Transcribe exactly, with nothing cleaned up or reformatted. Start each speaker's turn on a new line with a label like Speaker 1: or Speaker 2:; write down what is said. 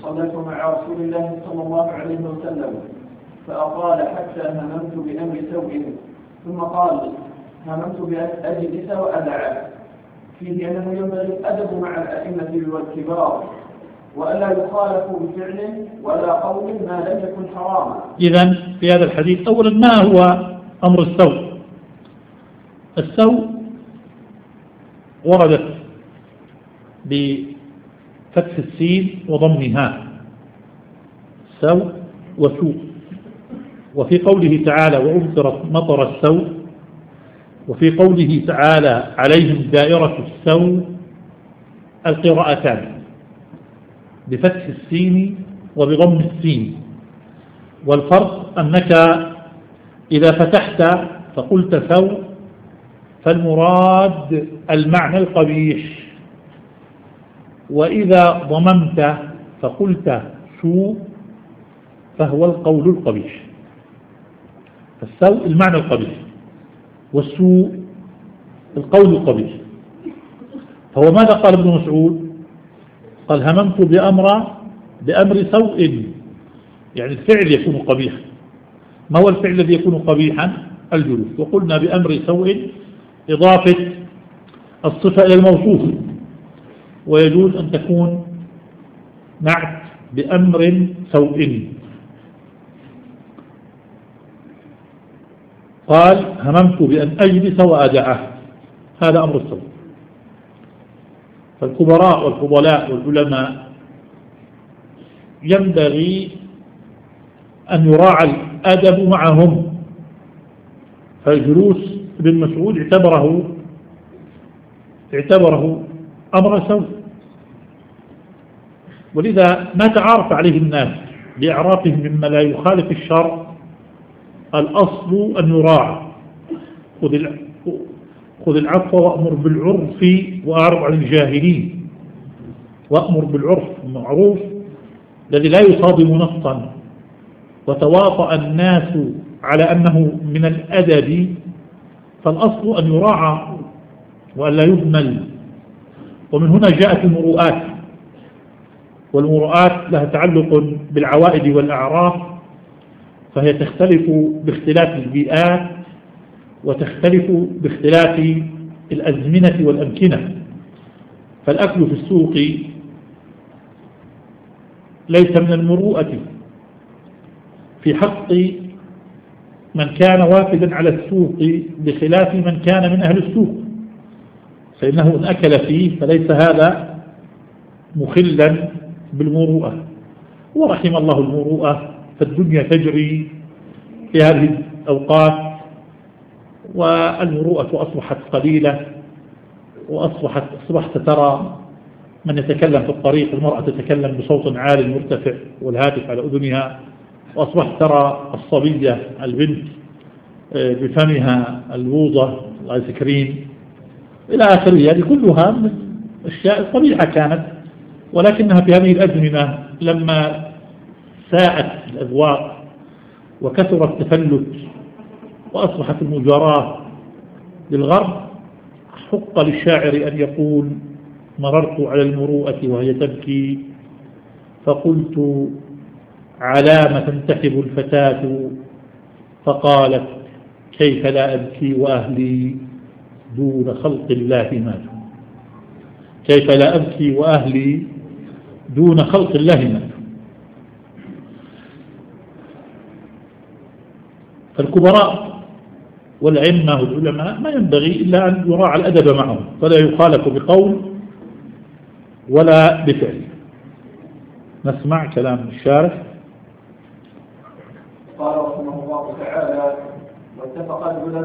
Speaker 1: صليت مع رسول الله صلى الله عليه وسلم فأطال حتى هممت بأمر سوء ثم قال هممت بأن أجلس وأدعى فيه أنه ينبغي الأدب مع الأئمة والكبار وألا يخالفوا بفعل ولا قول ما لم يكن حراما.
Speaker 2: إذن في هذا الحديث أولا ما هو أمر السوء؟ السوء وردت بفتح السين وضمها سوء وسوء، وفي قوله تعالى وأمطرت مطر السوء، وفي قوله تعالى عليهم دائرة السوء، القراءتان بفتح السين وبضم السين، والفرق أنك إذا فتحت فقلت سوء فالمراد المعنى القبيح، وإذا ضممت فقلت سوء فهو القول القبيح. فالسوء المعنى القبيح والسوء القول القبيح. فهو ماذا قال ابن مسعود؟ قال هممت بأمر بأمر سوء، يعني الفعل يكون قبيحا. ما هو الفعل الذي يكون قبيحا؟ الجلوس. وقلنا بأمر سوء إضافة الصفة إلى الموصوف، ويجوز أن تكون نعت بأمر سوء. قال هممت بأن أجلس وأدعه، هذا أمر السوء. فالكبراء والفضلاء والعلماء ينبغي أن يراعى الأدب معهم. فالجلوس ابن مسعود اعتبره اعتبره أمر سوء، ولذا ما تعارف عليه الناس بإعرافهم مما لا يخالف الشرع الأصل أن يراعى. خذ العفو وأمر بالعرف وأعرض عن الجاهلين. وأمر بالعرف المعروف الذي لا يصادم نصا، وتواطأ الناس على أنه من الأدب، فالأصل أن يراعى وأن لا يهمل. ومن هنا جاءت المروءات، والمروءات لها تعلق بالعوائد والأعراف، فهي تختلف باختلاف البيئات وتختلف باختلاف الأزمنة والأمكنة. فالأكل في السوق ليس من المروءة في حق من كان وافدا على السوق بخلاف من كان من أهل السوق، فإنه إن أكل فيه فليس هذا مخلا بالمروءة. ورحم الله المروءة، فالدنيا تجري في هذه الأوقات والمروءة أصبحت قليلة، وأصبحت أصبحت ترى من يتكلم في الطريق المرأة تتكلم بصوت عالي مرتفع والهاتف على أذنها، وأصبحت ترى الصبية البنت بفمها الووضة الآيس كريم إلى آخره. هذه كلها من الأشياء القبيحة كانت، ولكنها في هذه الأزمنة لما ساءت الأذواق وكثر التفلت وأصبحت المجاراة للغرب، حق للشاعر أن يقول مررت على المروءة وهي تبكي فقلت على ما تنتحب الفتاة، فقالت كيف لا أبكي وأهلي دون خلق الله ماتوا. كيف لا أبكي وأهلي دون خلق الله ماتوا. فالكبراء والعلمة والعلماء ما ينبغي إلا أن يراعى الأدب معهم، فلا يخالف بقول ولا بفعل. نسمع كلام الشارح.
Speaker 1: قال رحمه الله تعالى واتفق